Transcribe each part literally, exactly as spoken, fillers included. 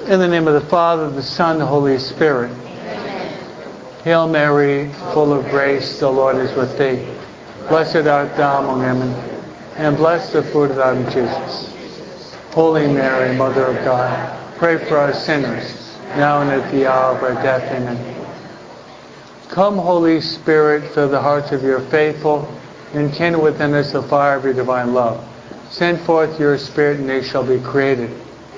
In the name of the Father, the Son, the Holy Spirit. Amen. Hail Mary, full of grace, the Lord is with thee. Blessed art thou among women, and blessed the fruit of thy womb, Jesus. Holy Mary, Mother of God, pray for us sinners, now and at the hour of our death. Amen. Come, Holy Spirit, fill the hearts of your faithful, and kindle within us the fire of your divine love. Send forth your Spirit, and they shall be created.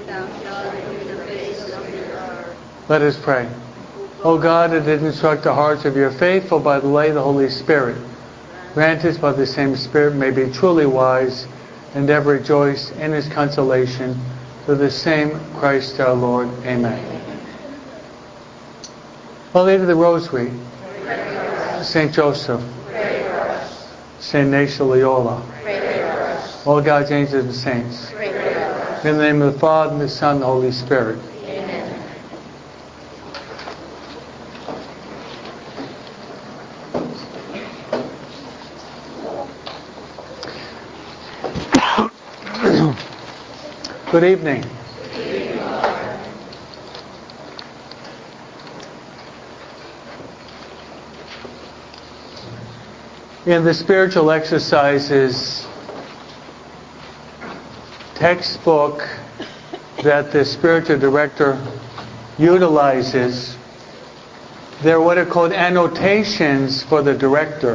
Let us pray. O God, that did instruct the hearts of your faithful by the light of the Holy Spirit, grant us by the same Spirit may be truly wise and ever rejoice in his consolation through the same Christ our Lord. Amen. Our Lady of the Rosary, Saint Joseph, Saint Ignatius Loyola, all God's angels and saints. In the name of the Father, and the Son, and the Holy Spirit. Good evening. In the spiritual exercises textbook that the spiritual director utilizes, there are what are called annotations for the director.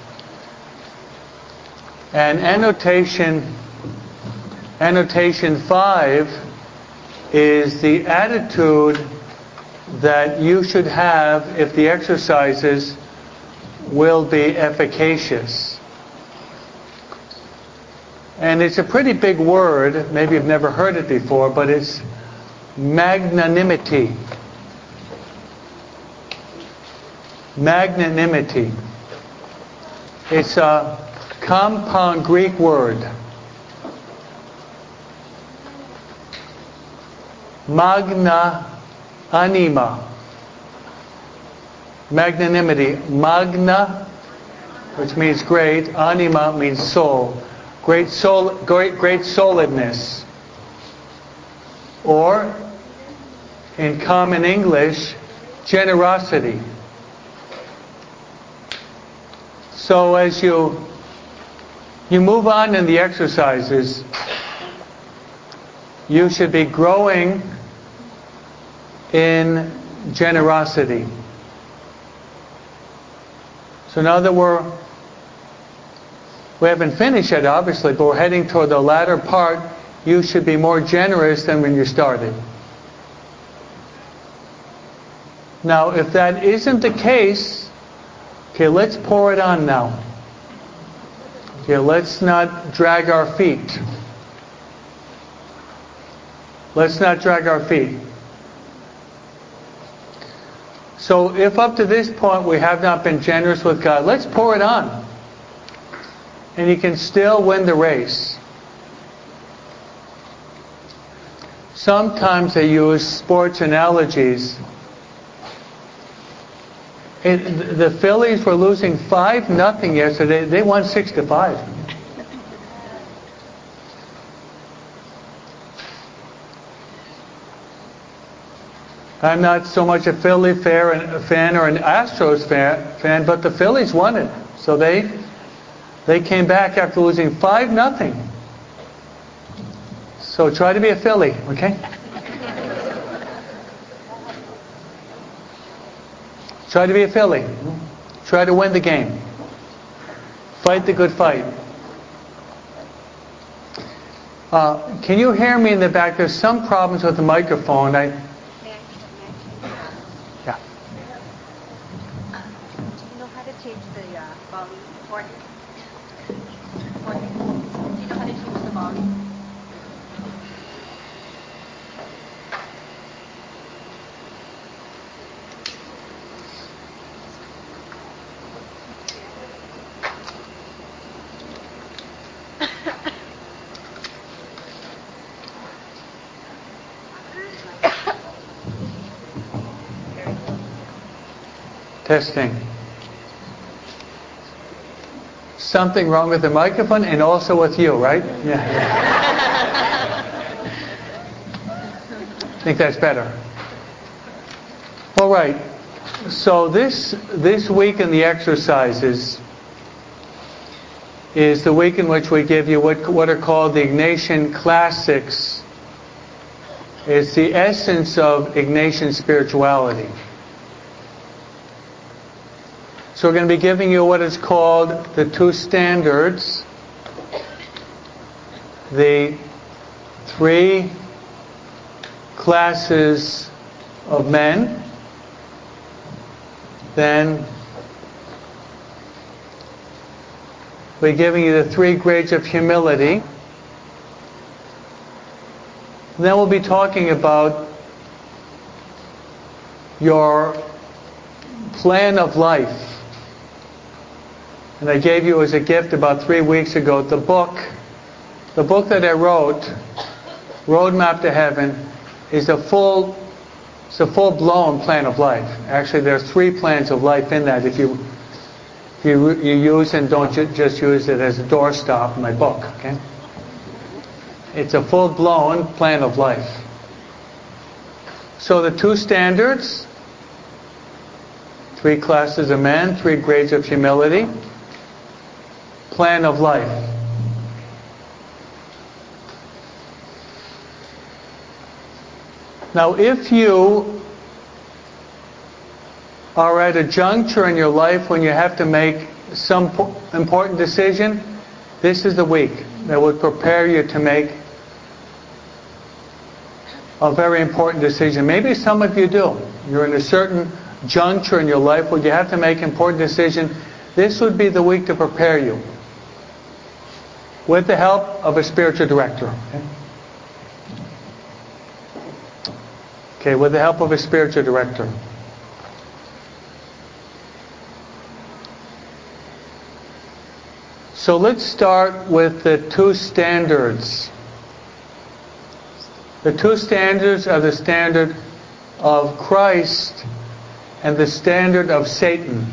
And annotation Annotation five is the attitude that you should have if the exercises will be efficacious. And it's a pretty big word, maybe you've never heard it before, but it's magnanimity. Magnanimity. It's a compound Greek word. Magna anima. Magnanimity. Magna, which means great. Anima means soul. Great soul, great, great souledness. Or, in common English, generosity. So as you you move on in the exercises, you should be growing in generosity. So now that we're, we haven't finished yet obviously, but we're heading toward the latter part, you should be more generous than when you started. Now if that isn't the case, okay, let's pour it on now. Okay, let's not drag our feet. Let's not drag our feet. So if up to this point we have not been generous with God, let's pour it on. And you can still win the race. Sometimes they use sports analogies. It, the Phillies were losing five nothing yesterday. They won six to five. I'm not so much a Philly fan or an Astros fan, but the Phillies won it. So they they came back after losing five nothing. So try to be a Philly, okay? Try to be a Philly. Try to win the game. Fight the good fight. Uh, can you hear me in the back? There's some problems with the microphone. I Yeah. Do you know how to change the uh, volume? Morning. Morning. Do you know how to change the volume? Testing. Something wrong with the microphone and also with you, right? Yeah. think that's better. All right. So this this week in the exercises is the week in which we give you what what are called the Ignatian Classics. It's the essence of Ignatian spirituality. So we're going to be giving you what is called the two standards, the three classes of men, then we're giving you the three grades of humility. And then we'll be talking about your plan of life. And I gave you as a gift about three weeks ago the book. The book that I wrote, Roadmap to Heaven, is a full, it's a full-blown plan of life. Actually, there are three plans of life in that. If you, if you, you use and don't ju- just use it as a doorstop in my book, okay? It's a full-blown plan of life. So the two standards, three classes of men, three grades of humility, plan of life. Now, if you are at a juncture in your life when you have to make some important decision, this is the week that would prepare you to make a very important decision. Maybe some of you do. You're in a certain juncture in your life where you have to make an important decision. This would be the week to prepare you, with the help of a spiritual director. Okay? Okay, with the help of a spiritual director. So let's start with the two standards. The two standards are the standard of Christ and the standard of Satan.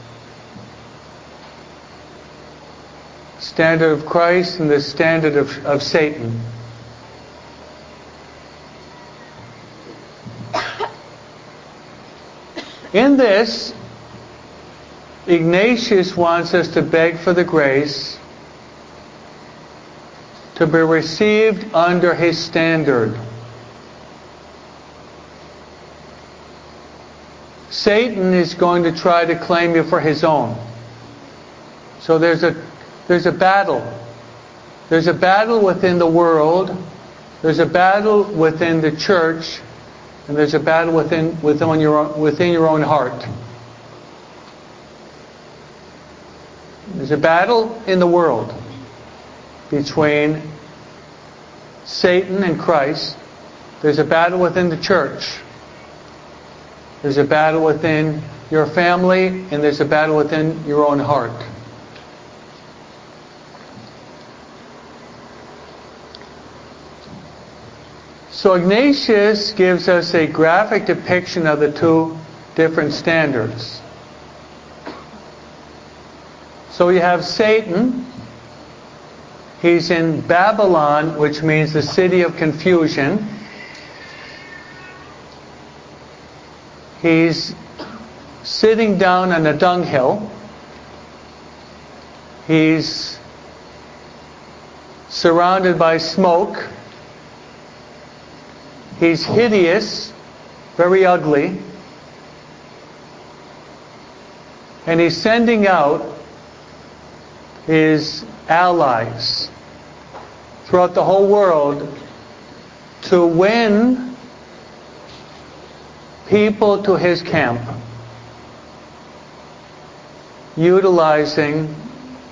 Standard of Christ and the standard of, of Satan. In this, Ignatius wants us to beg for the grace to be received under his standard. Satan is going to try to claim you for his own. So there's a there's a battle. There's a battle within the world. There's a battle within the church, and there's a battle within within your own, within your own heart. There's a battle in the world between Satan and Christ. There's a battle within the church. There's a battle within your family, and there's a battle within your own heart. So Ignatius gives us a graphic depiction of the two different standards. So you have Satan. He's in Babylon, which means the city of confusion. He's sitting down on a dunghill. He's surrounded by smoke. He's hideous, very ugly. And he's sending out his allies throughout the whole world to win people to his camp, utilizing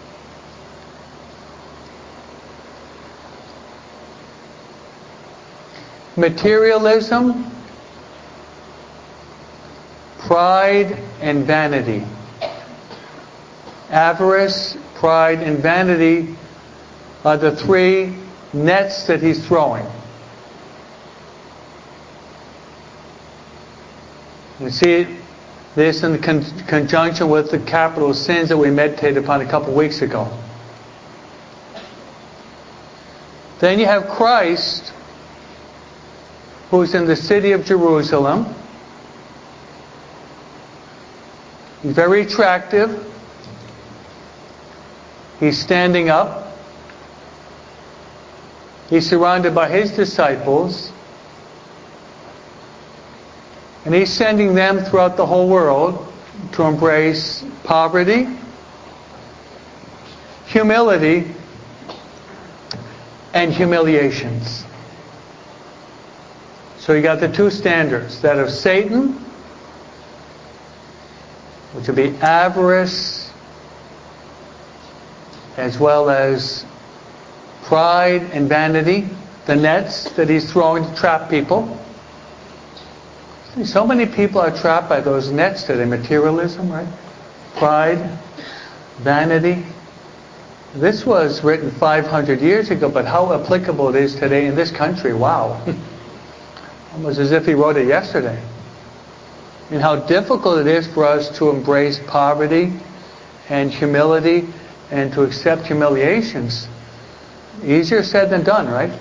materialism, pride, and vanity. Avarice, pride, and vanity are the three nets that he's throwing. You see this in con- conjunction with the capital sins that we meditated upon a couple weeks ago. Then you have Christ, who's in the city of Jerusalem. He's very attractive. He's standing up. He's surrounded by his disciples. And he's sending them throughout the whole world to embrace poverty, humility, and humiliations. So you got the two standards, that of Satan, which would be avarice, as well as pride and vanity, the nets that he's throwing to trap people. So many people are trapped by those nets today. Materialism, right? Pride, vanity. This was written five hundred years ago, but how applicable it is today in this country. Wow. Almost as if he wrote it yesterday. And how difficult it is for us to embrace poverty and humility and to accept humiliations. Easier said than done, right?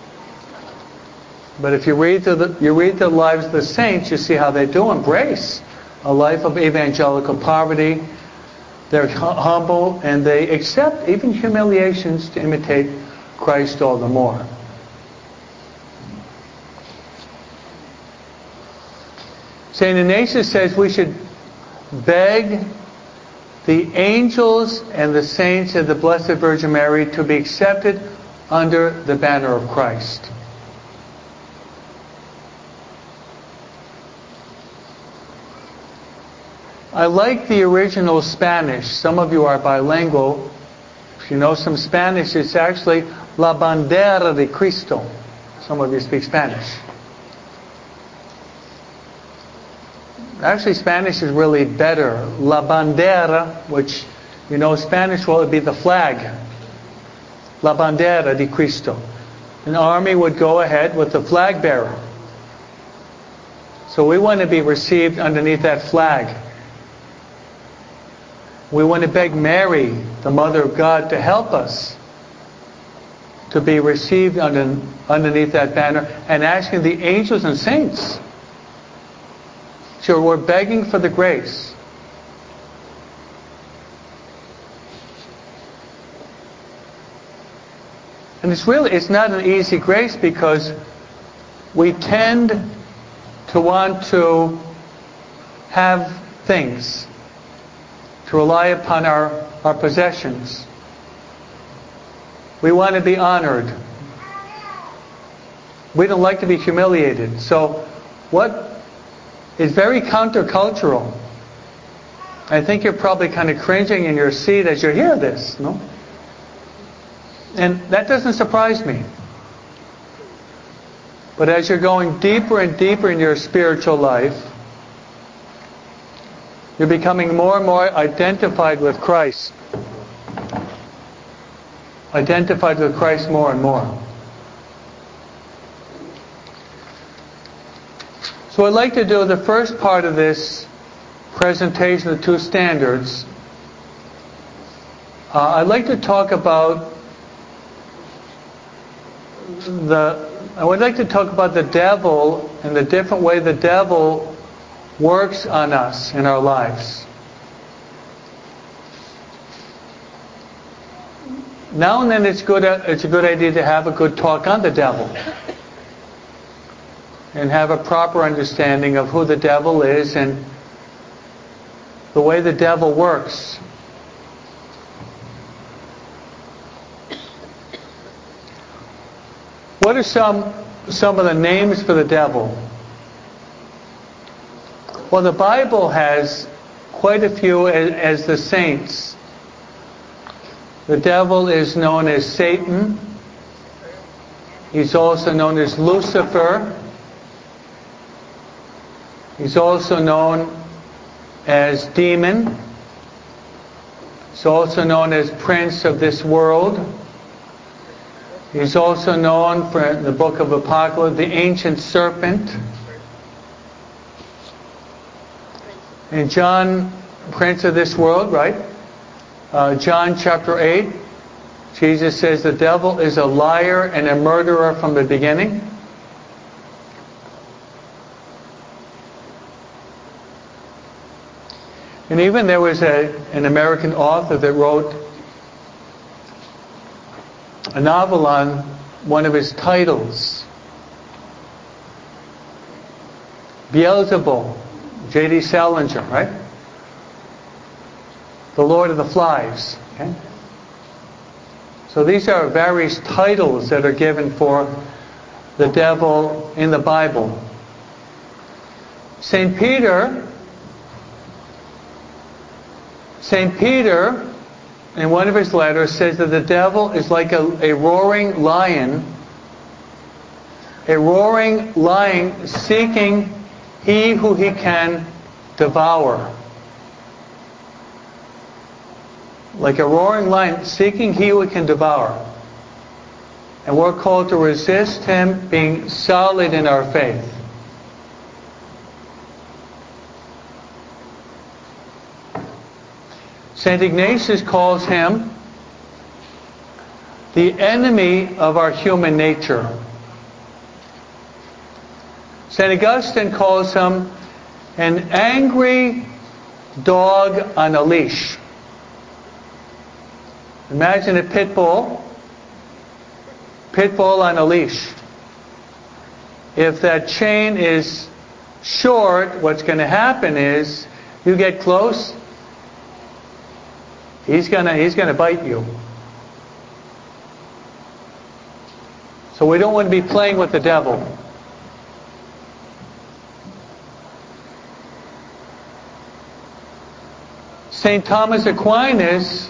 But if you read the you read the lives of the saints, you see how they do embrace a life of evangelical poverty. They're humble and they accept even humiliations to imitate Christ all the more. Saint Ignatius says we should beg the angels and the saints of the Blessed Virgin Mary to be accepted under the banner of Christ. I like the original Spanish. Some of you are bilingual. If you know some Spanish, it's actually La Bandera de Cristo. Some of you speak Spanish. Actually, Spanish is really better. La Bandera, which you know Spanish, well, it would be the flag. La Bandera de Cristo. An army would go ahead with the flag bearer. So we want to be received underneath that flag. We want to beg Mary, the Mother of God, to help us to be received under, underneath that banner, and asking the angels and saints. So we're begging for the grace. And it's really, it's not an easy grace because we tend to want to have things, to rely upon our, our possessions. We want to be honored. We don't like to be humiliated. So what is very countercultural. I think you're probably kind of cringing in your seat as you hear this, no? And that doesn't surprise me. But as you're going deeper and deeper in your spiritual life, you're becoming more and more identified with Christ. Identified with Christ more and more. So I'd like to do the first part of this presentation of the two standards. Uh, I'd like to talk about the. I would like to talk about the devil and the different way the devil works on us in our lives. Now and then, it's good. It's a good idea to have a good talk on the devil. And have a proper understanding of who the devil is and the way the devil works. What are some some of the names for the devil? Well, the Bible has quite a few as, as the saints. The devil is known as Satan. He's also known as Lucifer. He's also known as demon. He's also known as prince of this world. He's also known for in the book of Apocalypse, the ancient serpent. And John, prince of this world, right? Uh, John chapter eight, Jesus says the devil is a liar and a murderer from the beginning. And even there was a, an American author that wrote a novel on one of his titles. Beelzebul, J D Salinger, right? The Lord of the Flies. Okay? So these are various titles that are given for the devil in the Bible. Saint Peter, Saint Peter, in one of his letters, says that the devil is like a, a roaring lion, a roaring lion seeking he who he can devour. Like a roaring lion seeking he who can devour. And we're called to resist him, being solid in our faith. Saint Ignatius calls him the enemy of our human nature. Saint Augustine calls him an angry dog on a leash. Imagine a pit bull, pit bull on a leash. If that chain is short, what's going to happen is you get close, he's going to he's going to bite you. So we don't want to be playing with the devil. Saint Thomas Aquinas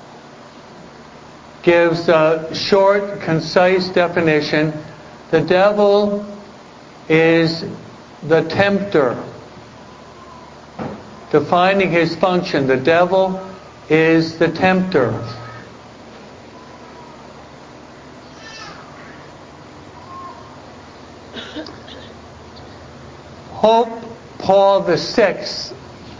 gives a short, concise definition. The devil is the tempter. Defining his function, the devil is the tempter. Pope Paul the Sixth,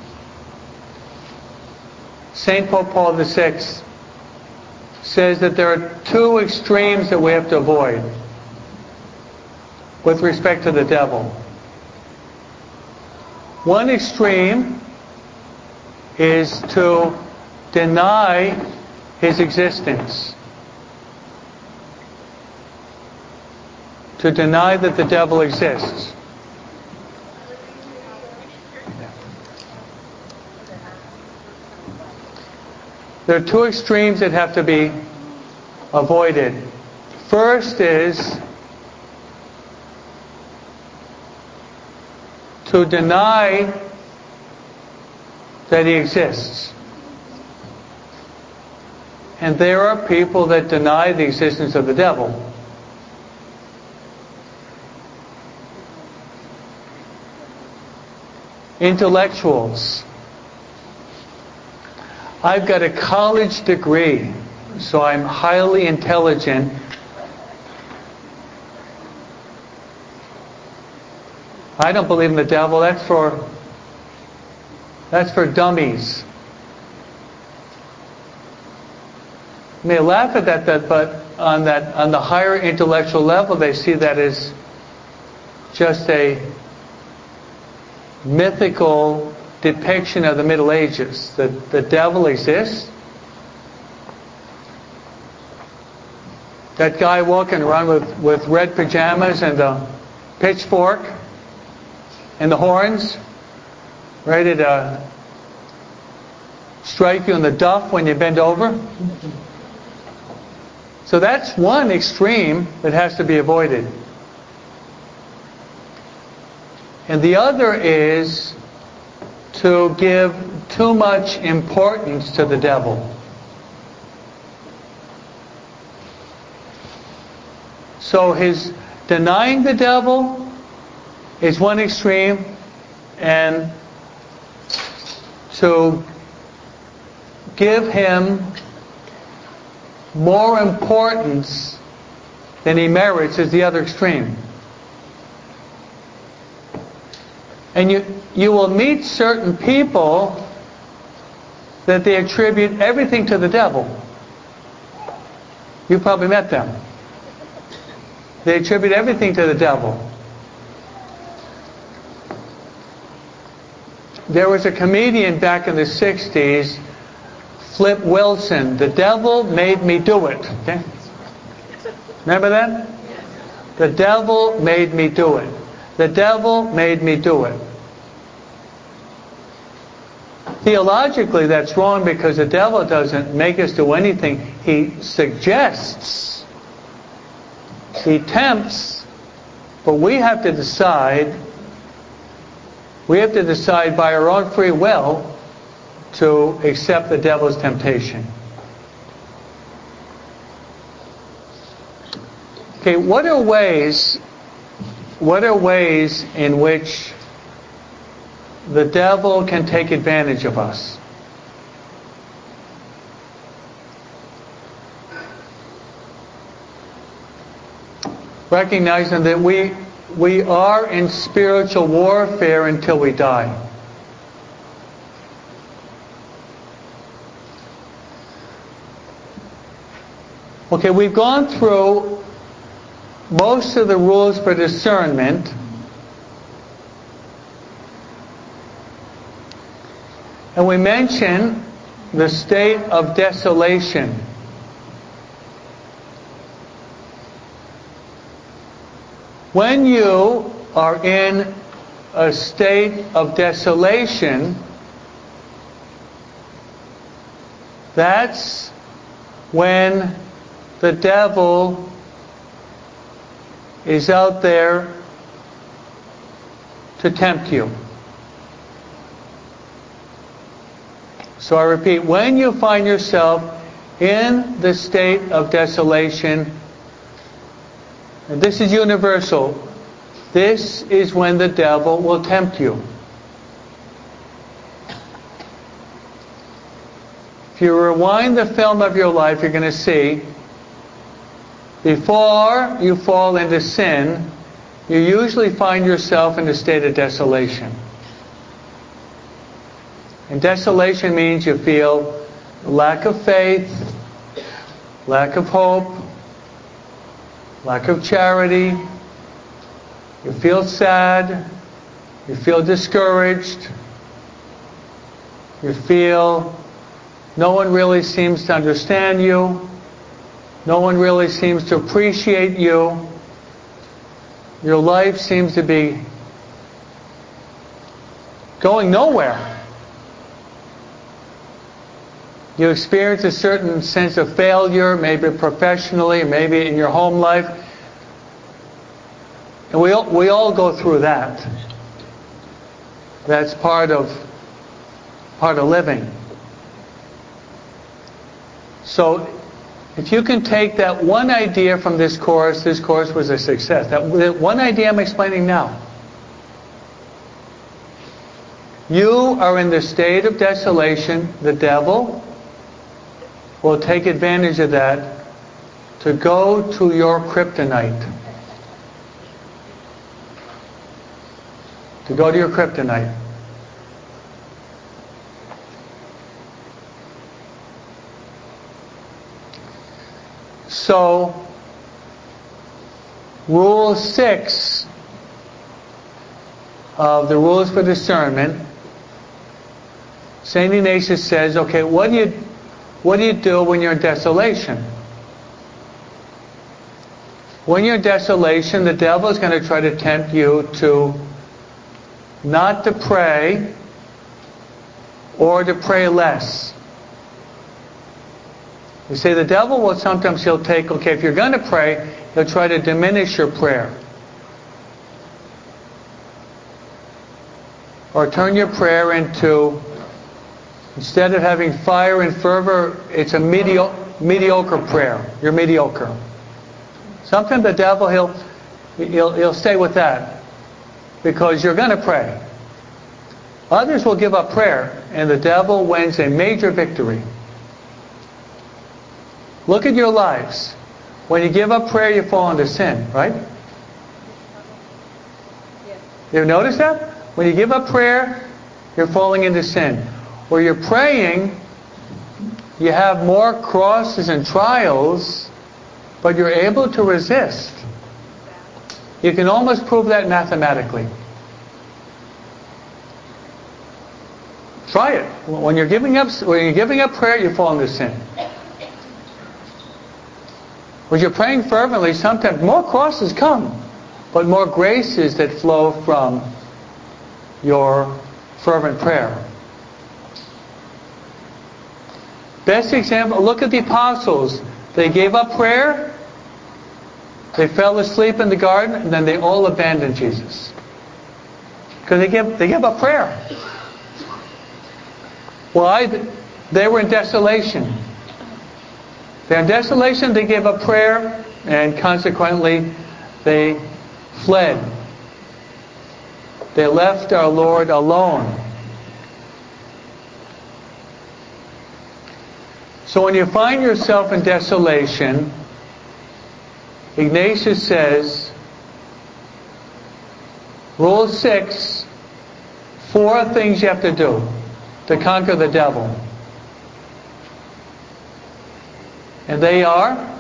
Saint Pope Paul the Sixth, says that there are two extremes that we have to avoid with respect to the devil. One extreme is to deny his existence. To deny that the devil exists. There are two extremes that have to be avoided. First is to deny that he exists. And there are people that deny the existence of the devil. Intellectuals. I've got a college degree, so I'm highly intelligent. I don't believe in the devil. That's for that's for dummies. You may laugh at that, that, but on that on the higher intellectual level, they see that as just a mythical depiction of the Middle Ages. That the devil exists. That guy walking around with, with red pajamas and a pitchfork and the horns, ready to strike you in the duff when you bend over. So that's one extreme that has to be avoided. And the other is to give too much importance to the devil. So his denying the devil is one extreme, and to give him more importance than he merits is the other extreme. And you, you will meet certain people that they attribute everything to the devil. You probably met them. They attribute everything to the devil. there was a comedian back in the sixties, Flip Wilson. The devil made me do it. Okay? Remember that? The devil made me do it. The devil made me do it. Theologically, that's wrong because the devil doesn't make us do anything. He suggests. He tempts. But we have to decide, we have to decide by our own free will to accept the devil's temptation. Okay, what are ways, what are ways in which the devil can take advantage of us? Recognizing that we we are in spiritual warfare until we die. Okay, we've gone through most of the rules for discernment. And we mention the state of desolation. When you are in a state of desolation, that's when the devil is out there to tempt you. So I repeat, when you find yourself in the state of desolation, and this is universal, this is when the devil will tempt you. If you rewind the film of your life, you're going to see, before you fall into sin, you usually find yourself in a state of desolation. And desolation means you feel lack of faith, lack of hope, lack of charity. You feel sad. You feel discouraged. You feel no one really seems to understand you. No one really seems to appreciate you. Your life seems to be going nowhere. You experience a certain sense of failure, maybe professionally, maybe in your home life. And we all, we all go through that. That's part of part of living. So if you can take that one idea from this course, this course was a success. That one idea I'm explaining now. You are in the state of desolation. The devil will take advantage of that to go to your kryptonite. To go to your kryptonite. So, rule six of the rules for discernment, Saint Ignatius says, okay, what do you What do you do when you're in desolation? When you're in desolation, the devil is going to try to tempt you to not to pray or to pray less. You see, the devil will sometimes, he'll take, okay, if you're going to pray, he'll try to diminish your prayer. Or turn your prayer into, instead of having fire and fervor, it's a medio- mediocre prayer. You're mediocre. Sometimes the devil, he'll, he'll, he'll stay with that because you're going to pray. Others will give up prayer and the devil wins a major victory. Look at your lives. When you give up prayer, you fall into sin, right? You ever notice that? When you give up prayer, you're falling into sin. Where you're praying, you have more crosses and trials, but you're able to resist. You can almost prove that mathematically. Try it. When you're giving up, when you're giving up prayer, you fall into sin. When you're praying fervently, sometimes more crosses come, but more graces that flow from your fervent prayer. Best example, look at the apostles. They gave up prayer, they fell asleep in the garden, and then they all abandoned Jesus. Because they gave, they gave up prayer. Why? They were in desolation. They're in desolation, they gave up prayer, and consequently, they fled. They left our Lord alone. So when you find yourself in desolation, Ignatius says, rule six, four things you have to do to conquer the devil. And they are: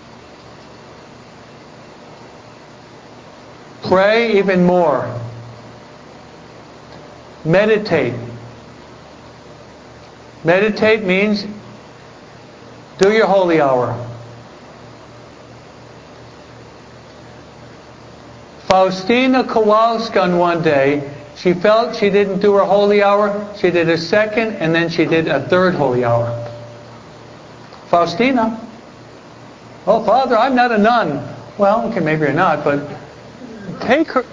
pray even more. Meditate. Meditate means do your holy hour. Faustina Kowalska on one day, she felt she didn't do her holy hour. She did a second, and then she did a third holy hour. Faustina. Oh, Father, I'm not a nun. Well, okay, maybe you're not, but take her.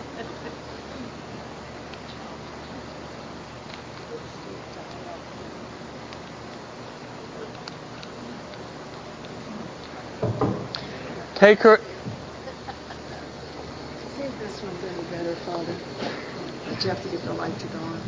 Take her. I think this one's any better, Father. But you have to get the light to go on.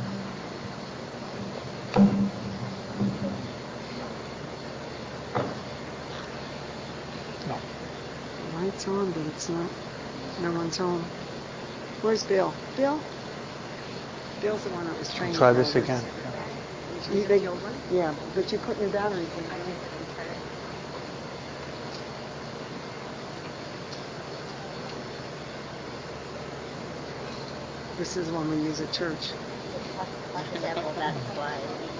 No. The light's on, but it's not. No one's home. Where's Bill? Bill? Bill's the one that was trained. Try this again. You, they, yeah, but you put your batteries in. This is one we use at church. That's why.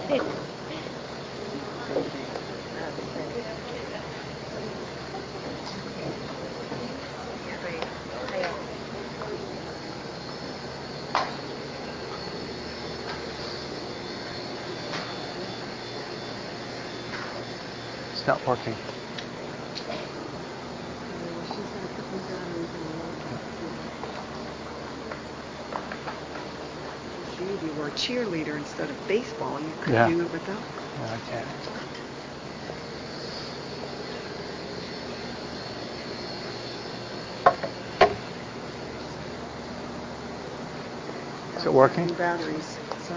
It's not working. You were a cheerleader instead of baseball. You could Yeah. do it without. Yeah, I can't. Is it working? Batteries. So.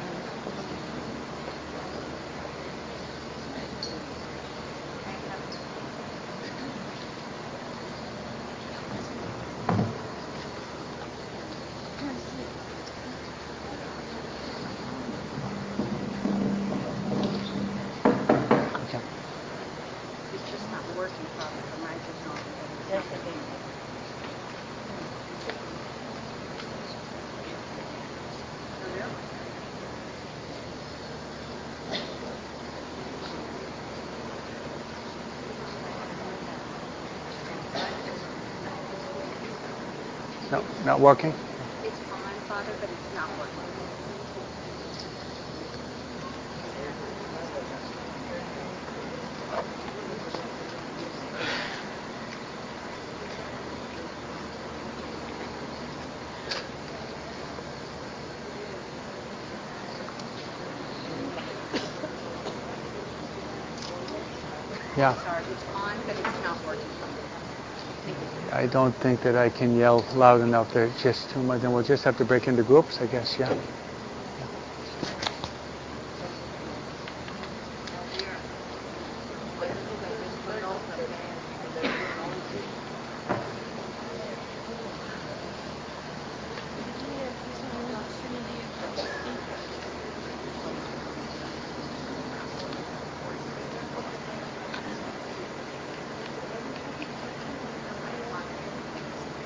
It's just not working, Father. The mic is on. Yes, it is. No, not working? It's on, Father, but it's not working. Yeah. Sorry, it's on, but it's not working. I don't think that I can yell loud enough. There's just too much. Then we'll just have to break into groups, I guess, yeah.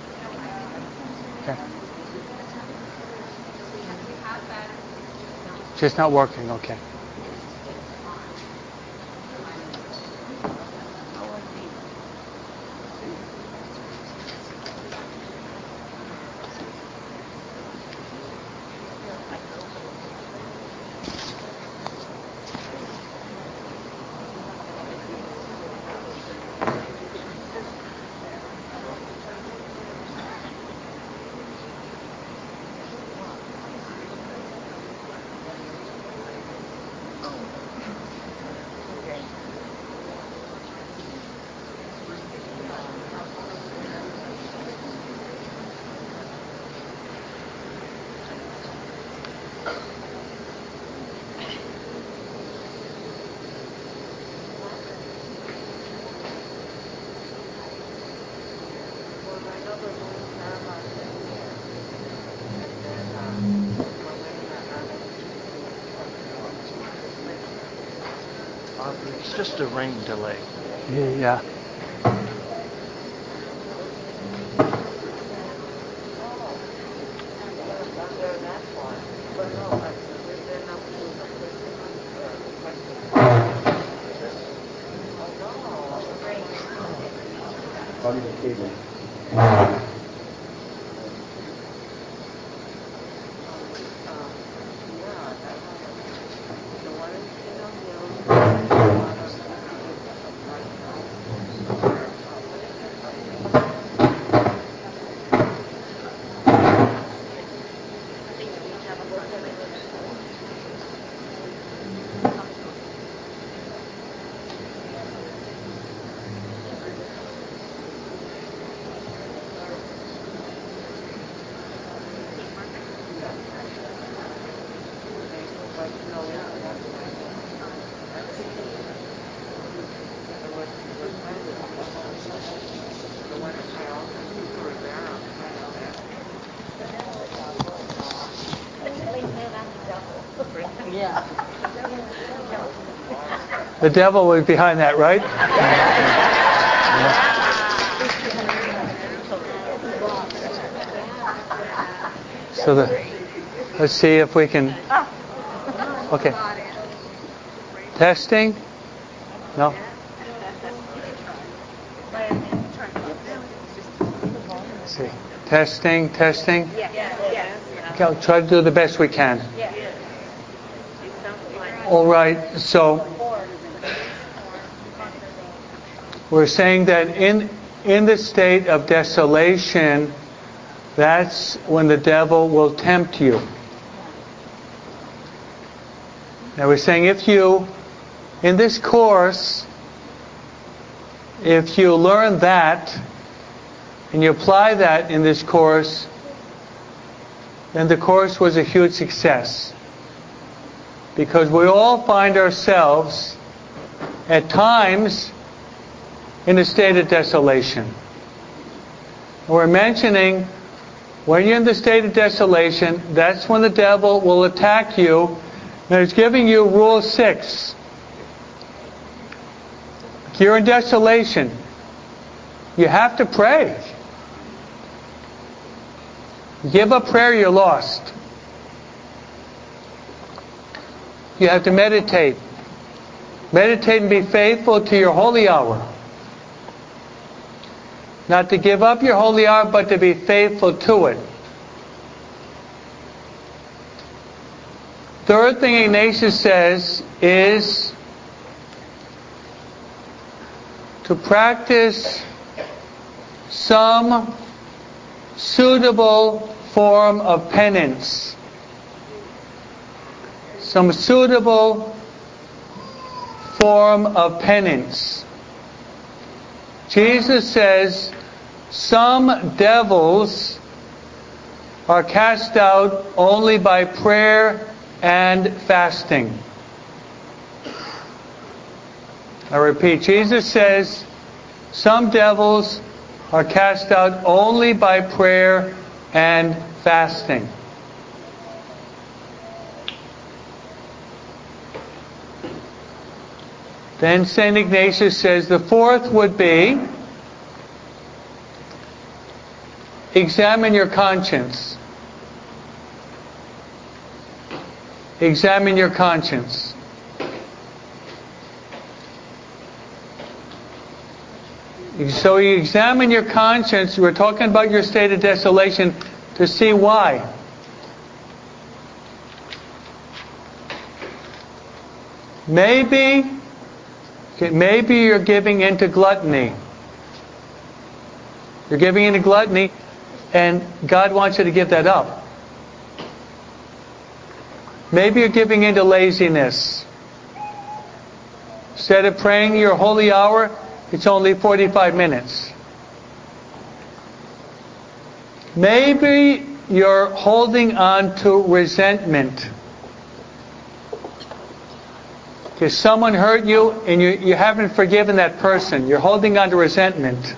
Okay. Just not working, okay. It's just a rain delay. Yeah. The devil was behind that, right? So the, let's see if we can. Okay. Testing? No? Let's see. Testing, testing. Okay, I'll try to do the best we can. All right, so we're saying that in in the state of desolation, that's when the devil will tempt you. Now we're saying if you, in this course, if you learn that, and you apply that in this course, then the course was a huge success. Because we all find ourselves, at times, in a state of desolation. We're mentioning, when you're in the state of desolation, that's when the devil will attack you. And he's giving you rule six. If you're in desolation, you have to pray. Give up prayer, you're lost. You have to meditate. Meditate and be faithful to your holy hour. Not to give up your holy hour, but to be faithful to it. Third thing Ignatius says is to practice some suitable form of penance. Some suitable form of penance. Jesus says some devils are cast out only by prayer and fasting. I repeat, Jesus says some devils are cast out only by prayer and fasting. Then Saint Ignatius says the fourth would be examine your conscience. examine your conscience. So you examine your conscience. We're talking about your state of desolation to see why. Maybe, maybe you're giving into gluttony. You're giving into gluttony, and God wants you to give that up. Maybe you're giving into laziness. Instead of praying your holy hour, it's only forty-five minutes. Maybe you're holding on to resentment. Because someone hurt you and you, you haven't forgiven that person. You're holding on to resentment.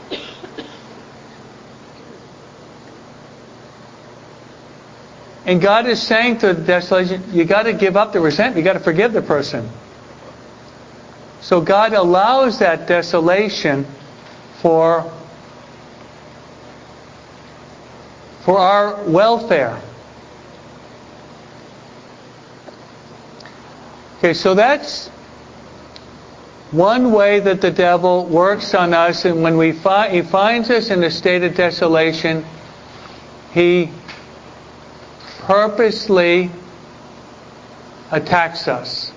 And God is saying to the desolation, you got to give up the resentment. You got to forgive the person. So God allows that desolation for, for our welfare. Okay, so that's one way that the devil works on us, and when we fi- he finds us in a state of desolation, he purposely attacks us.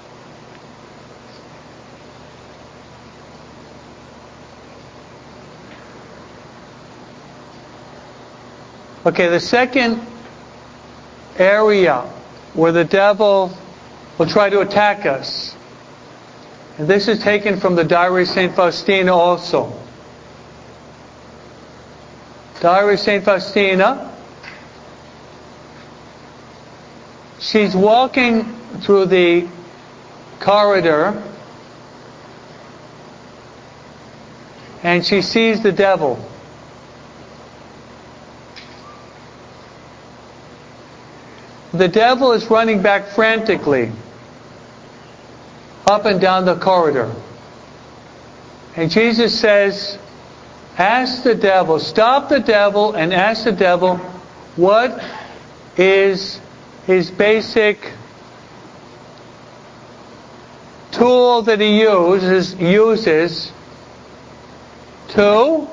Okay, the second area where the devil will try to attack us, and this is taken from the Diary of Saint Faustina also. Diary of Saint Faustina. She's walking through the corridor and she sees the devil. The devil is running back frantically up and down the corridor. And Jesus says, ask the devil, stop the devil and ask the devil what is his basic tool that he uses, uses to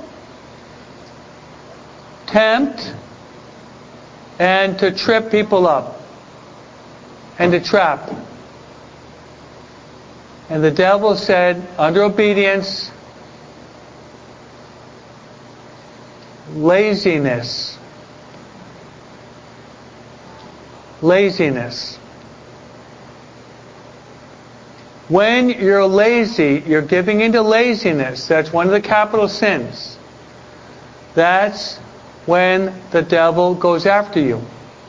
tempt and to trip people up and to trap. And the devil said, under obedience, laziness. Laziness. When you're lazy, you're giving into laziness. That's one of the capital sins. That's when the devil goes after you.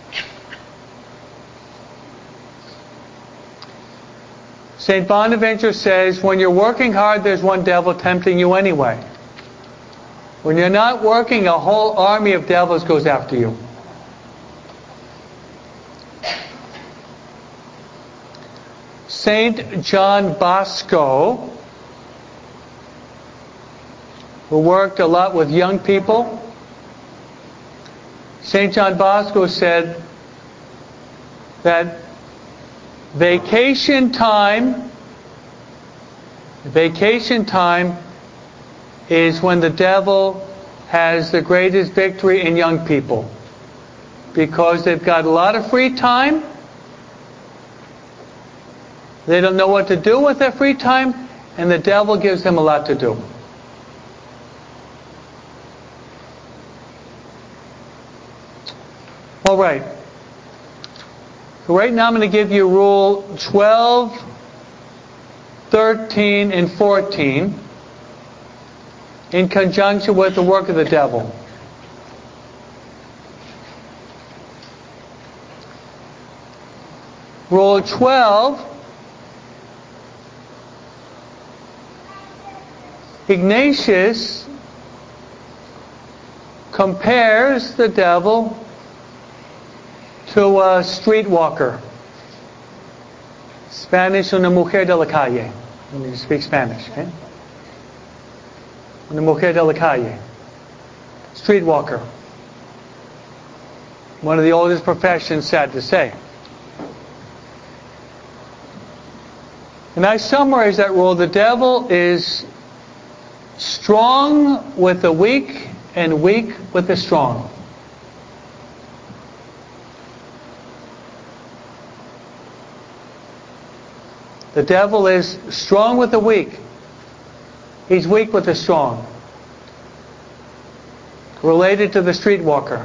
Saint Bonaventure says, when you're working hard, there's one devil tempting you anyway. When you're not working, a whole army of devils goes after you. Saint John Bosco, who worked a lot with young people, Saint John Bosco said that vacation time, vacation time is when the devil has the greatest victory in young people, because they've got a lot of free time. They don't know what to do with their free time, and the devil gives them a lot to do. All right. So right now I'm going to give you rule twelve, thirteen, and fourteen in conjunction with the work of the devil. Rule twelve, Ignatius compares the devil to a streetwalker. Spanish, una mujer de la calle. When you speak Spanish, okay? Una mujer de la calle. Streetwalker. One of the oldest professions, sad to say. And I summarize that rule. The devil is strong with the weak and weak with the strong. The devil is strong with the weak. He's weak with the strong. Related to the streetwalker.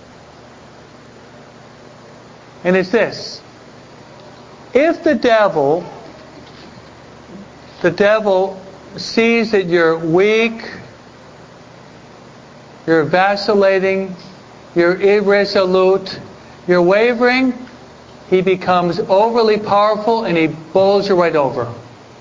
And it's this. If the devil, the devil sees that you're weak, you're vacillating, you're irresolute, you're wavering, he becomes overly powerful and he bowls you right over.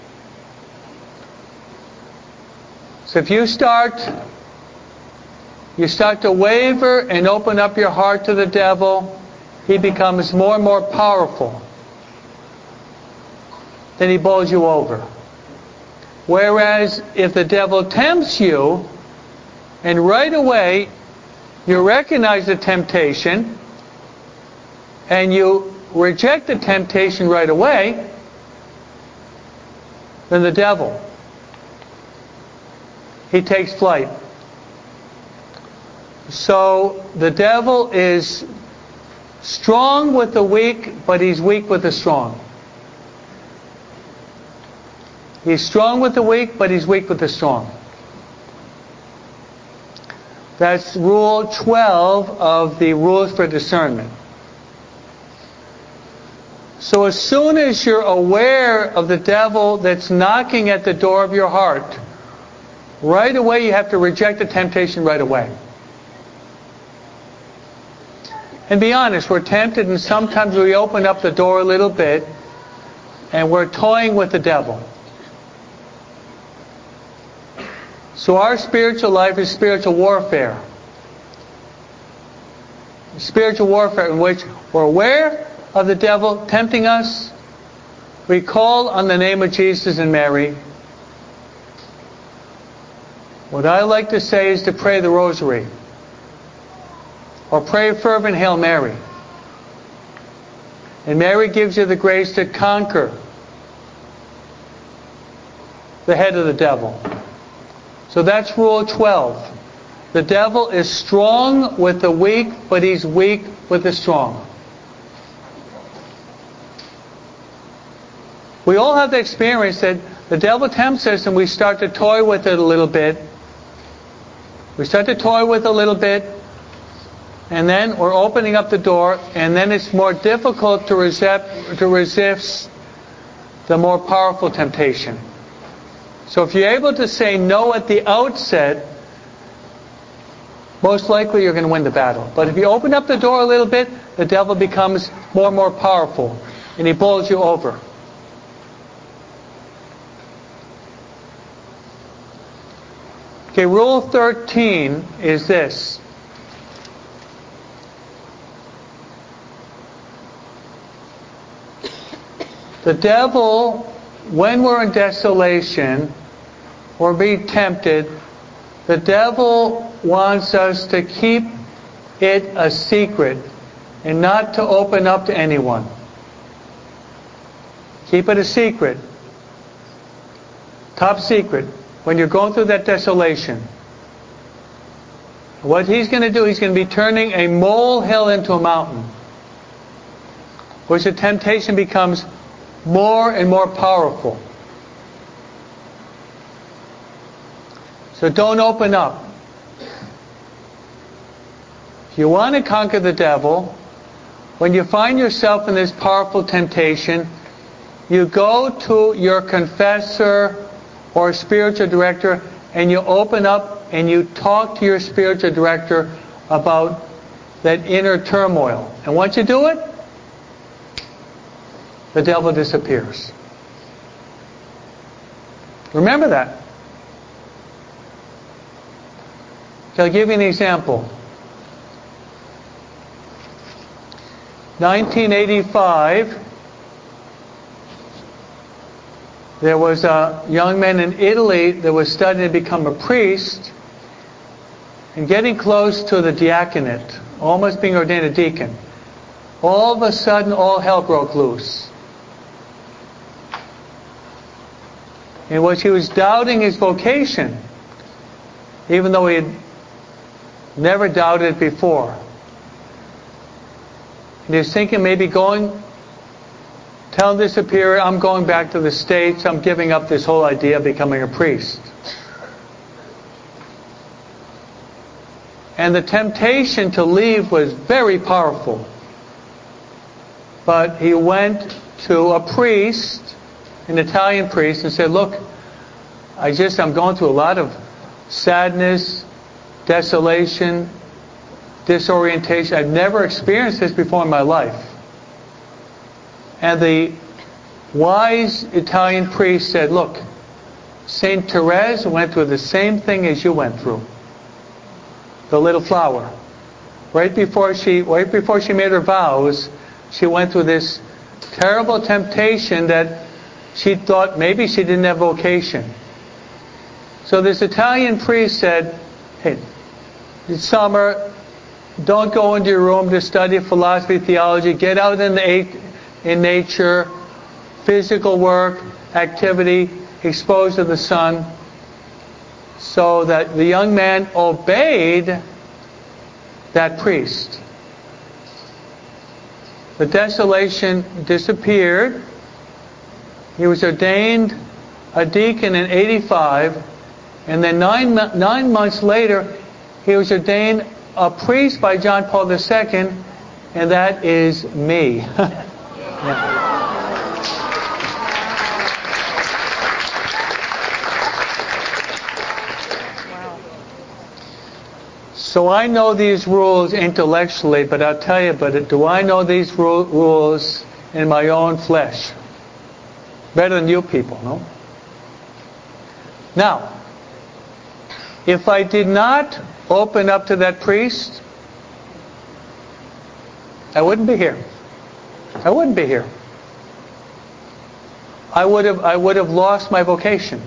So if you start, you start to waver and open up your heart to the devil, he becomes more and more powerful. Then he bowls you over. Whereas if the devil tempts you, and right away you recognize the temptation, and you reject the temptation right away, then the devil, he takes flight. So the devil is strong with the weak, but he's weak with the strong. He's strong with the weak, but he's weak with the strong. That's rule twelve of the rules for discernment. So as soon as you're aware of the devil that's knocking at the door of your heart, right away you have to reject the temptation right away. And be honest, we're tempted and sometimes we open up the door a little bit and we're toying with the devil. So our spiritual life is spiritual warfare. Spiritual warfare in which we're aware of the devil tempting us. We call on the name of Jesus and Mary. What I like to say is to pray the rosary. Or pray a fervent Hail Mary. And Mary gives you the grace to conquer the head of the devil. So that's rule twelve. The devil is strong with the weak, but he's weak with the strong. We all have the experience that the devil tempts us and we start to toy with it a little bit. We start to toy with it a little bit, and then we're opening up the door, and then it's more difficult to resist, to resist the more powerful temptation. So if you're able to say no at the outset, most likely you're going to win the battle. But if you open up the door a little bit, the devil becomes more and more powerful, and he bowls you over. Okay, rule thirteen is this. The devil, when we're in desolation or being tempted, the devil wants us to keep it a secret and not to open up to anyone. Keep it a secret. Top secret. When you're going through that desolation, what he's going to do, he's going to be turning a molehill into a mountain, which the temptation becomes more and more powerful. So don't open up. If you want to conquer the devil, when you find yourself in this powerful temptation, you go to your confessor or spiritual director and you open up and you talk to your spiritual director about that inner turmoil. And once you do it, the devil disappears. Remember that. I'll give you an example. nineteen eighty-five, there was a young man in Italy that was studying to become a priest and getting close to the diaconate, almost being ordained a deacon. All of a sudden, all hell broke loose. in which he was doubting his vocation, even though he had never doubted it before. And he was thinking maybe going, telling the superior, I'm going back to the States, I'm giving up this whole idea of becoming a priest. And the temptation to leave was very powerful. But he went to a priest, an Italian priest, and said, look, I just, I'm going through a lot of sadness, desolation, disorientation. I've never experienced this before in my life. And the wise Italian priest said, look, Saint Therese went through the same thing as you went through. The little flower. Right before she, right before she made her vows, she went through this terrible temptation that she thought maybe she didn't have vocation. So this Italian priest said, hey, it's summer, don't go into your room to study philosophy, theology, get out in the in nature, physical work, activity, exposed to the sun. So that the young man obeyed that priest. The desolation disappeared. He was ordained a deacon in eighty-five, and then nine, nine months later, he was ordained a priest by John Paul the Second, and that is me. Yeah. So I know these rules intellectually, but I'll tell you, but do I know these ru- rules in my own flesh? Better than you people, no? Now, if I did not open up to that priest, I wouldn't be here. I wouldn't be here. I would have, I would have lost my vocation.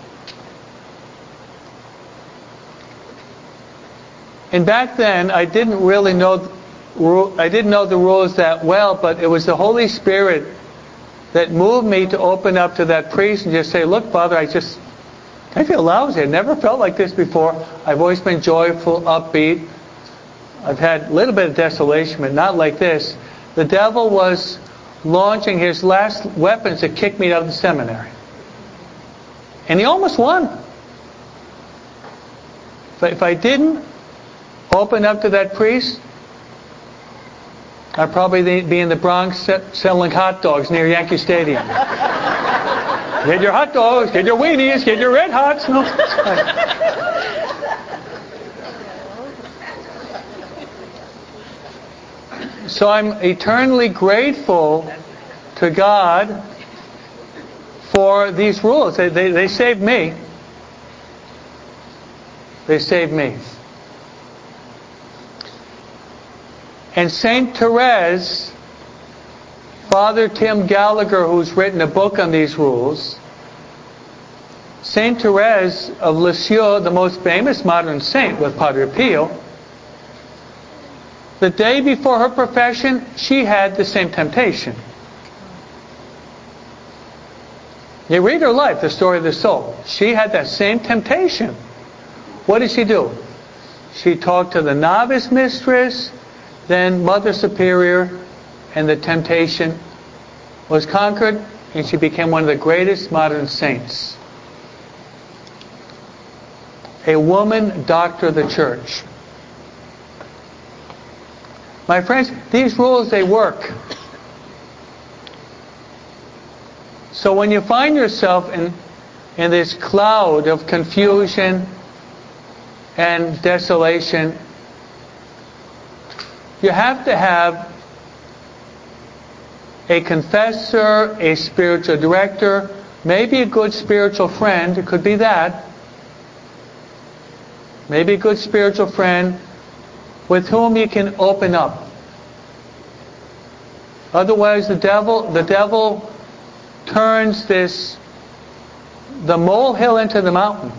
And back then, I didn't really know, I didn't know the rules that well, but it was the Holy Spirit that moved me to open up to that priest and just say, look, Father, I just, I feel lousy. I never felt like this before. I've always been joyful, upbeat. I've had a little bit of desolation, but not like this. The devil was launching his last weapons to kick me out of the seminary. And he almost won. But if I didn't open up to that priest, I'd probably be in the Bronx selling hot dogs near Yankee Stadium. Get your hot dogs, get your weenies, get your red hots. No. So I'm eternally grateful to God for these rules. They, they, they saved me. They saved me. And Saint Therese, Father Tim Gallagher, who's written a book on these rules, Saint Therese of Lisieux, the most famous modern saint with Padre Pio, the day before her profession, she had the same temptation. You read her life, the story of the soul. She had that same temptation. What did she do? She talked to the novice mistress, then Mother Superior, and the temptation was conquered, and she became one of the greatest modern saints. A woman doctor of the church. My friends, these rules, they work. So when you find yourself in, in this cloud of confusion and desolation, you have to have a confessor, a spiritual director, maybe a good spiritual friend. It could be that. Maybe a good spiritual friend with whom you can open up. Otherwise, the devil, the devil turns this, the molehill into the mountain.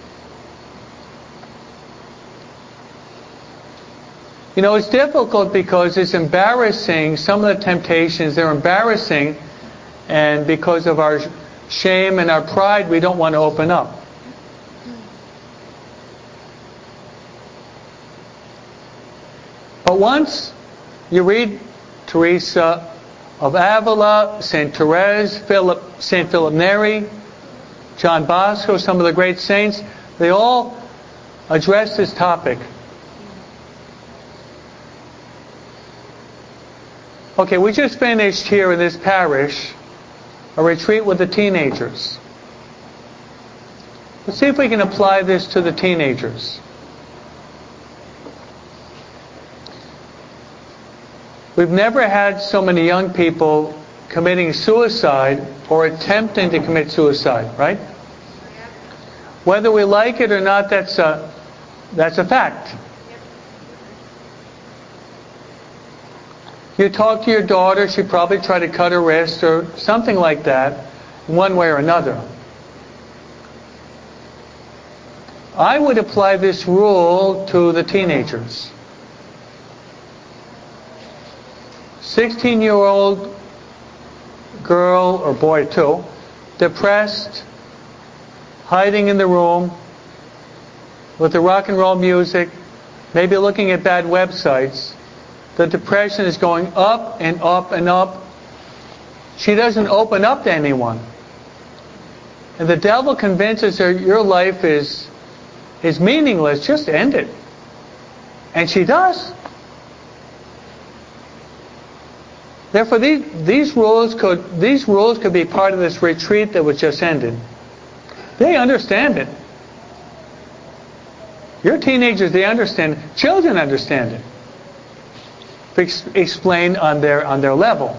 You know, it's difficult because it's embarrassing. Some of the temptations, they're embarrassing, and because of our shame and our pride, we don't want to open up. But once you read Teresa of Avila, Saint Therese, Philip, Saint Philip Neri, John Bosco, some of the great saints, they all address this topic. Okay, we just finished here in this parish a retreat with the teenagers. Let's see if we can apply this to the teenagers. We've never had so many young people committing suicide or attempting to commit suicide, right? Whether we like it or not, that's a, that's a fact. You talk to your daughter, she probably tried to cut her wrist or something like that, one way or another. I would apply this rule to the teenagers. sixteen-year-old girl, or boy too, depressed, hiding in the room with the rock and roll music, maybe looking at bad websites. The depression is going up and up and up. She doesn't open up to anyone. And the devil convinces her your life is, is meaningless, just end it. And she does. Therefore, these, these rules could these rules could be part of this retreat that was just ended. They understand it. Your teenagers, they understand it. Children understand it. Ex- explained on their on their level.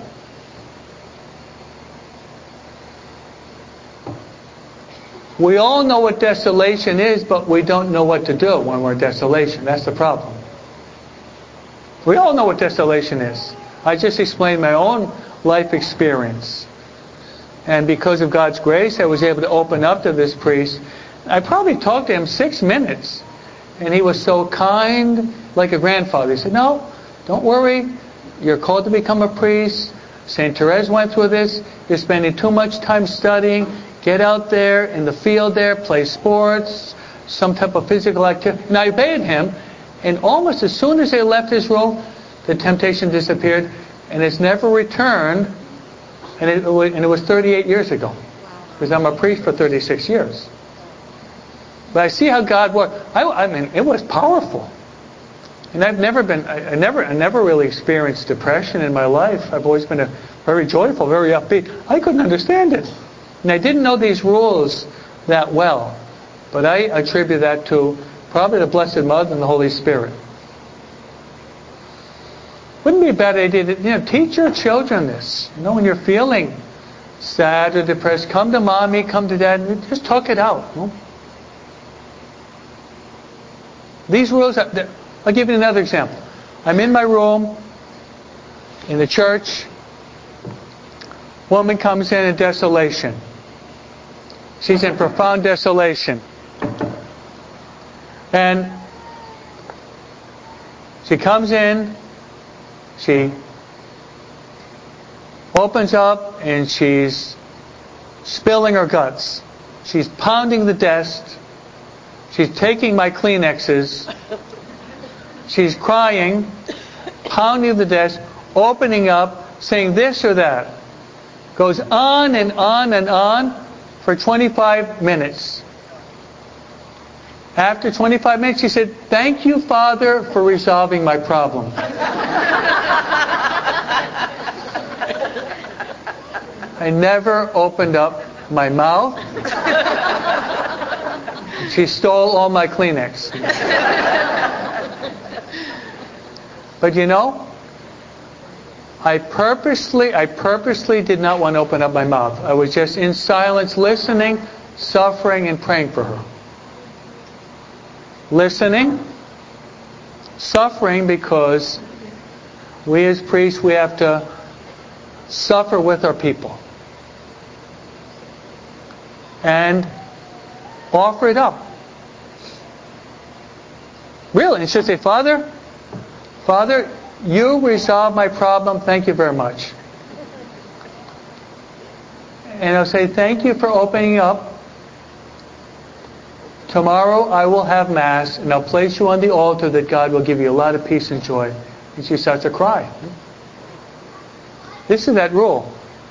We all know what desolation is, but we don't know what to do when we're in desolation. That's the problem. We all know what desolation is. I just explained my own life experience. And because of God's grace, I was able to open up to this priest. I probably talked to him six minutes. And he was so kind, like a grandfather. He said, no, don't worry. You're called to become a priest. Saint Therese went through this. You're spending too much time studying. Get out there in the field there, play sports, some type of physical activity. And I obeyed him. And almost as soon as they left his room, the temptation disappeared, and it's never returned, and it, and it was thirty-eight years ago, because I'm a priest for thirty-six years. But I see how God works. I, I mean, it was powerful, and I've never been, I, I never, I never really experienced depression in my life. I've always been a very joyful, very upbeat. I couldn't understand it, and I didn't know these rules that well, but I attribute that to probably the Blessed Mother and the Holy Spirit. Wouldn't be a bad idea to, you know, teach your children this. You know, when you're feeling sad or depressed, come to mommy, come to dad, and just talk it out. You know? These rules, are, I'll give you another example. I'm in my room, in the church. Woman comes in in desolation. She's in profound desolation. And she comes in, she opens up and she's spilling her guts. She's pounding the desk. She's taking my Kleenexes. She's crying, pounding the desk, opening up, saying this or that. Goes on and on and on for twenty-five minutes. After twenty-five minutes, she said, "Thank you, Father, for resolving my problem." I never opened up my mouth. She stole all my Kleenex. But you know, I purposely, I purposely did not want to open up my mouth. I was just in silence, listening, suffering, and praying for her. Listening, suffering, because we as priests, we have to suffer with our people. And offer it up. Really, and she'll say, Father, Father, you resolved my problem, thank you very much. and I'll say, thank you for opening up. Tomorrow I will have Mass, and I'll place you on the altar that God will give you a lot of peace and joy. And she starts to cry. This is that rule.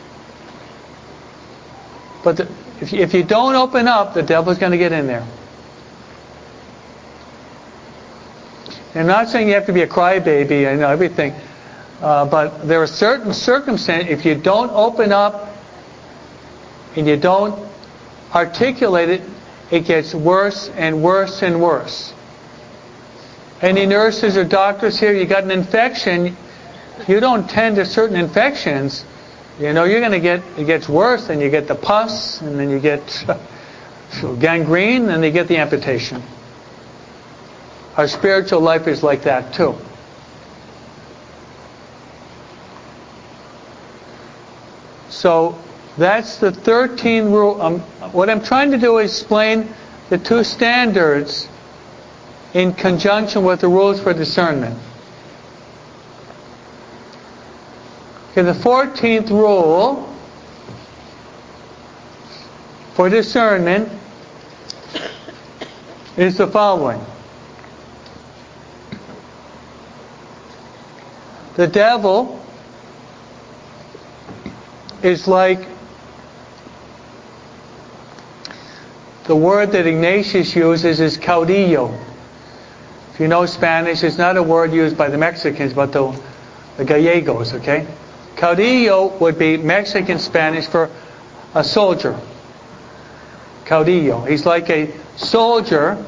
But the, if, you, if you don't open up, the devil's going to get in there. I'm not saying you have to be a crybaby and everything, uh, but there are certain circumstances, if you don't open up and you don't articulate it, it gets worse and worse and worse. Any nurses or doctors here, you got an infection, you don't tend to certain infections, you know, you're going to get, it gets worse, and you get the pus, and then you get gangrene, and you get the amputation. Our spiritual life is like that too. So that's the thirteenth rule. Um, what I'm trying to do is explain the two standards in conjunction with the rules for discernment. Okay, the fourteenth rule for discernment is the following. The devil is like the word that Ignatius uses is caudillo. If you know Spanish, it's not a word used by the Mexicans, but the, the Gallegos, okay? Caudillo would be Mexican Spanish for a soldier. Caudillo. He's like a soldier,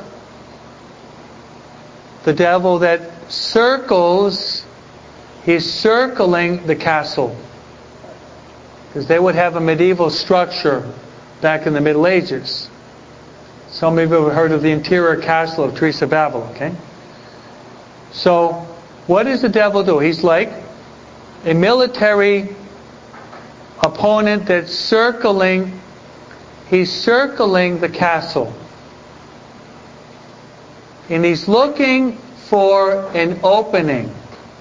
the devil that circles, he's circling the castle. Because they would have a medieval structure back in the Middle Ages. Some of you have heard of the interior castle of Teresa Babel, okay? So, what does the devil do? He's like a military opponent that's circling, he's circling the castle. And he's looking for an opening.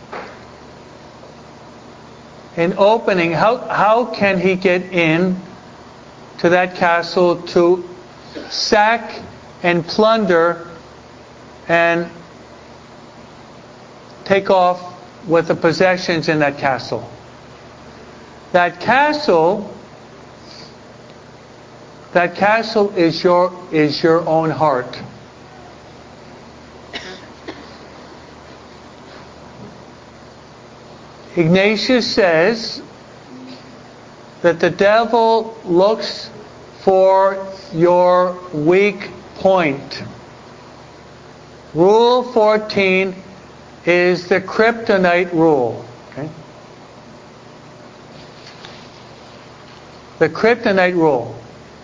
An opening. How, how can he get in to that castle to sack and plunder and take off with the possessions in that castle? That castle, that castle is your is your own heart. Ignatius says that the devil looks for your weak point. Rule fourteen is the kryptonite rule. Okay? The kryptonite rule.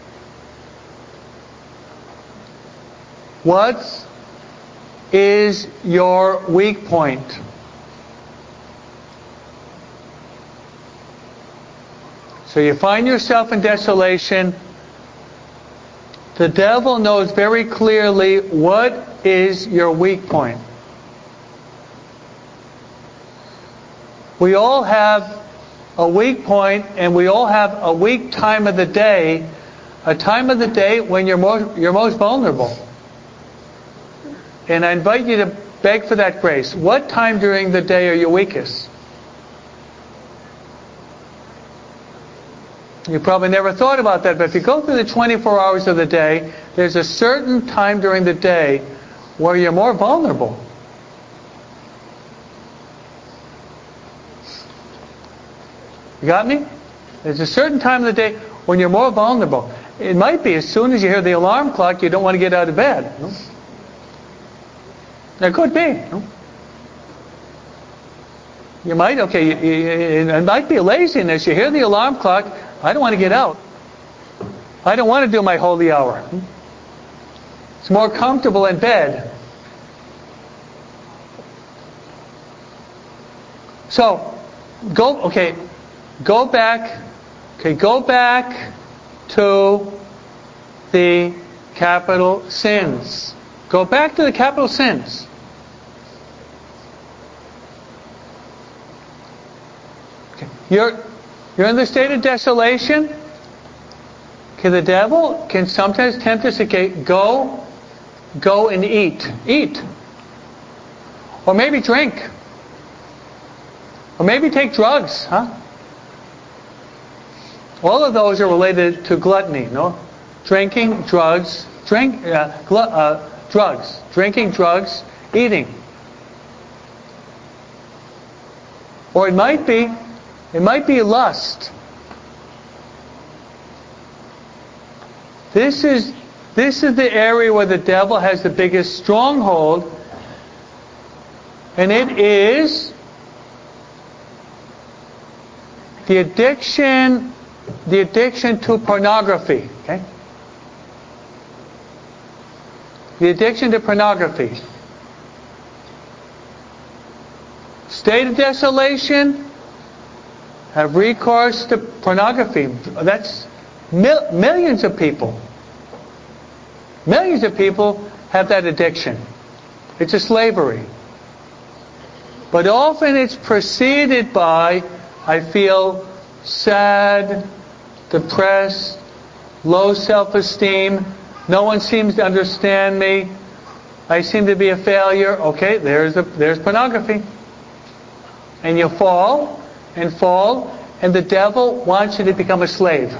What is your weak point? So you find yourself in desolation. The devil knows very clearly what is your weak point. We all have a weak point, and we all have a weak time of the day, a time of the day when you're most, you're most vulnerable. And I invite you to beg for that grace. What time during the day are you weakest? You probably never thought about that, but if you go through the twenty-four hours of the day, there's a certain time during the day where you're more vulnerable. You got me? There's a certain time of the day when you're more vulnerable. It might be as soon as you hear the alarm clock, you don't want to get out of bed. No? It could be. No? You might, okay, you, you, it might be laziness. You hear the alarm clock, I don't want to get out. I don't want to do my holy hour. It's more comfortable in bed. So, go, okay, go back, okay, go back to the capital sins. Go back to the capital sins. Okay. You're, you're in the state of desolation. Okay, the devil can sometimes tempt us, okay, go, go and eat. Eat. Or maybe drink. Or maybe take drugs, huh? All of those are related to gluttony, no? Drinking, drugs, drink, uh, glu- uh, drugs, drinking, drugs, eating. Or it might be, it might be lust. This is, this is the area where the devil has the biggest stronghold, and it is the addiction, the addiction to pornography. Okay? The addiction to pornography. State of desolation, have recourse to pornography. That's mil- millions of people. Millions of people have that addiction. It's a slavery. But often it's preceded by, I feel sad, depressed, low self-esteem, no one seems to understand me, I seem to be a failure. Okay, there's a, there's pornography. And you fall, and fall, and the devil wants you to become a slave.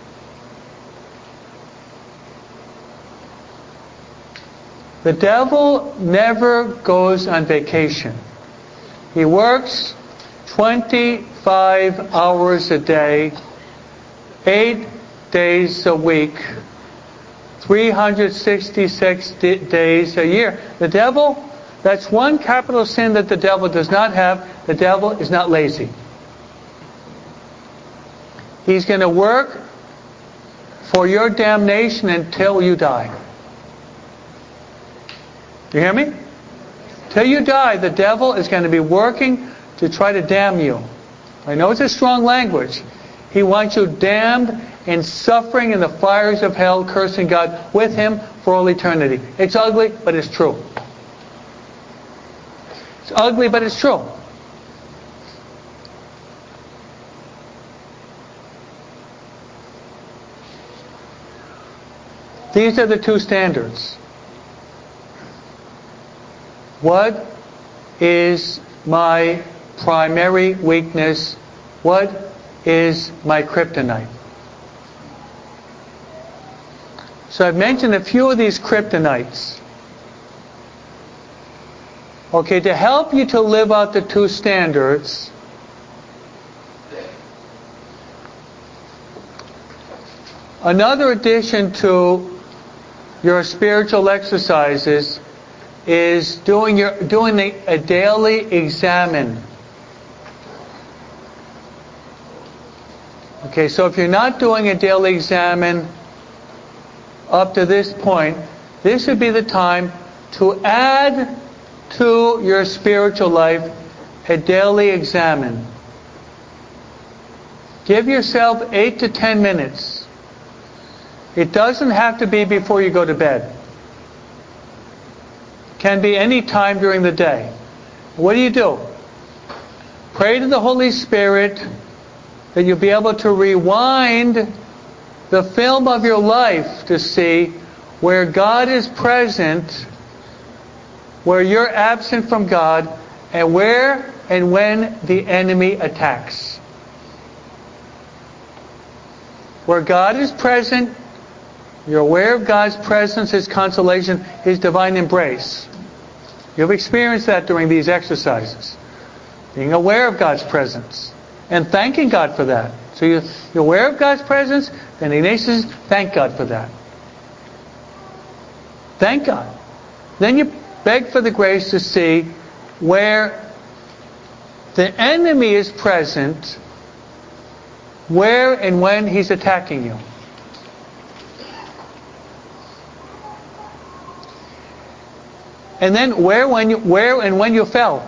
The devil never goes on vacation. He works twenty-five hours a day, eight days a week, three hundred sixty-six d- days a year. The devil, that's one capital sin that the devil does not have. The devil is not lazy. He's going to work for your damnation until you die. You hear me? Till you die, the devil is going to be working to try to damn you. I know it's a strong language. He wants you damned and suffering in the fires of hell, cursing God with him for all eternity. It's ugly, but it's true. It's ugly, but it's true. These are the two standards. What is my primary weakness? What is my kryptonite? So I've mentioned a few of these kryptonites. Okay, to help you to live out the two standards, another addition to your spiritual exercises is doing your doing a, a daily examine. Okay, so if you're not doing a daily examine up to this point, this would be the time to add to your spiritual life a daily examine. Give yourself eight to ten minutes. It doesn't have to be before you go to bed. It can be any time during the day. What do you do? Pray to the Holy Spirit that you'll be able to rewind the film of your life to see where God is present, where you're absent from God, and where and when the enemy attacks. Where God is present, you're aware of God's presence, His consolation, His divine embrace. You've experienced that during these exercises. Being aware of God's presence and thanking God for that. So you're aware of God's presence, then Ignatius says, thank God for that. Thank God. Then you beg for the grace to see where the enemy is present, where and when he's attacking you. And then where when you where and when you fell.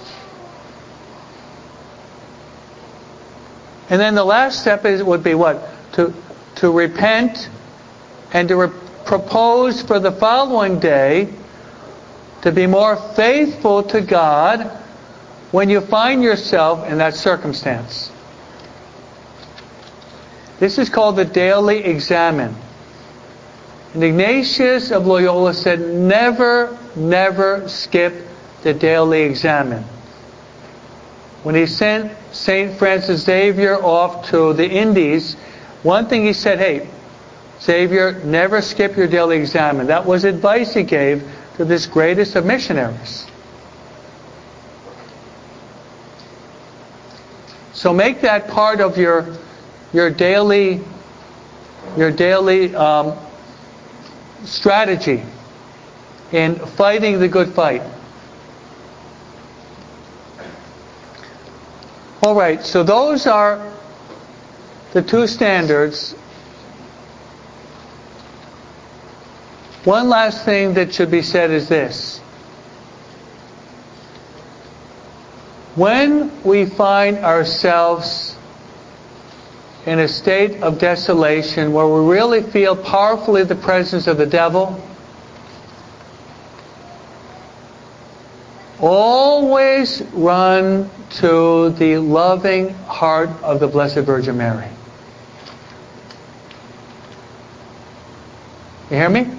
And then the last step is would be what? To to repent and to re- propose for the following day to be more faithful to God when you find yourself in that circumstance. This is called the daily examen. And Ignatius of Loyola said, never, never skip the daily examen. When he sent Saint Francis Xavier off to the Indies, one thing he said, hey, Xavier, never skip your daily examen. That was advice he gave to this greatest of missionaries. So make that part of your your daily your daily um, strategy in fighting the good fight. All right, so those are the two standards. One last thing that should be said is this. When we find ourselves in a state of desolation where we really feel powerfully the presence of the devil, always run to the loving heart of the Blessed Virgin Mary. You hear me?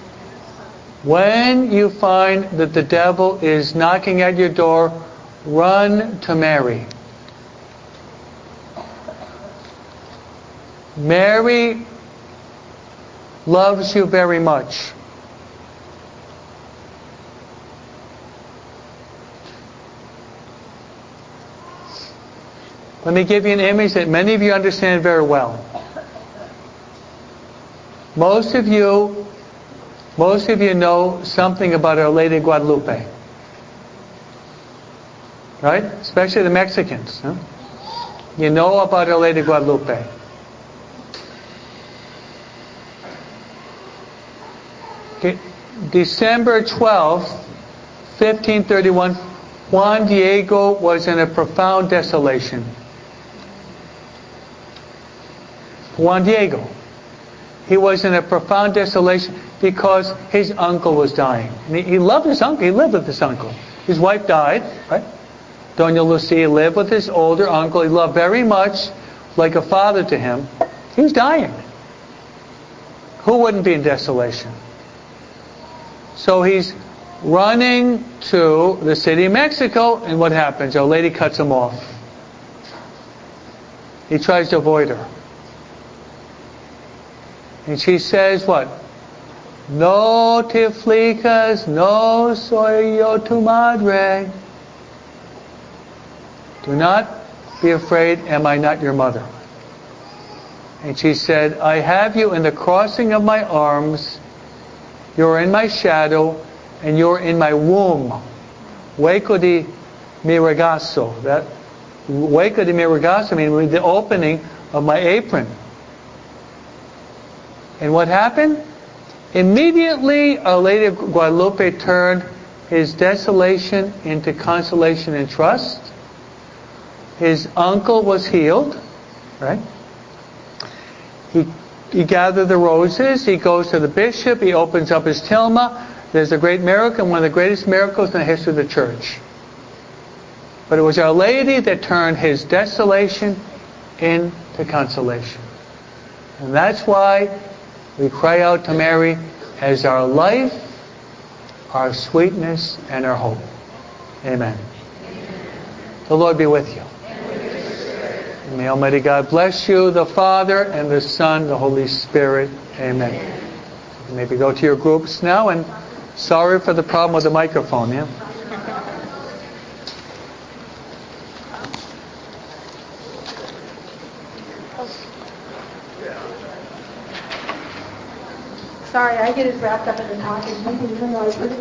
When you find that the devil is knocking at your door, run to Mary. Mary loves you very much. Let me give you an image that many of you understand very well. Most of you, most of you know something about Our Lady of Guadalupe. Right? Especially the Mexicans. Huh? You know about Our Lady of Guadalupe. Okay. December twelfth, fifteen thirty-one, Juan Diego was in a profound desolation. Juan Diego. He was in a profound desolation because his uncle was dying. And he, he loved his uncle. He lived with his uncle. His wife died, right? Doña Lucia lived with his older uncle. He loved very much, like a father to him. He was dying. Who wouldn't be in desolation? So he's running to the city of Mexico, and what happens? Our Lady cuts him off. He tries to avoid her. And she says what? No te aflijas, no soy yo tu madre. Do not be afraid, am I not your mother? And she said, I have you in the crossing of my arms, you're in my shadow, and you're in my womb. Hueco de mi regazo. That hueco de mi regazo means the opening of my apron. And what happened? Immediately, Our Lady of Guadalupe turned his desolation into consolation and trust. His uncle was healed, right? He he gathered the roses. He goes to the bishop. He opens up his tilma. There's a great miracle, one of the greatest miracles in the history of the church. But it was Our Lady that turned his desolation into consolation. And that's why we cry out to Mary as our life, our sweetness, and our hope. Amen. The Lord be with you. And may Almighty God bless you, the Father, and the Son, the Holy Spirit. Amen. You maybe go to your groups now, and sorry for the problem with the microphone, yeah? Sorry, I get as wrapped up in the talking, even though I was really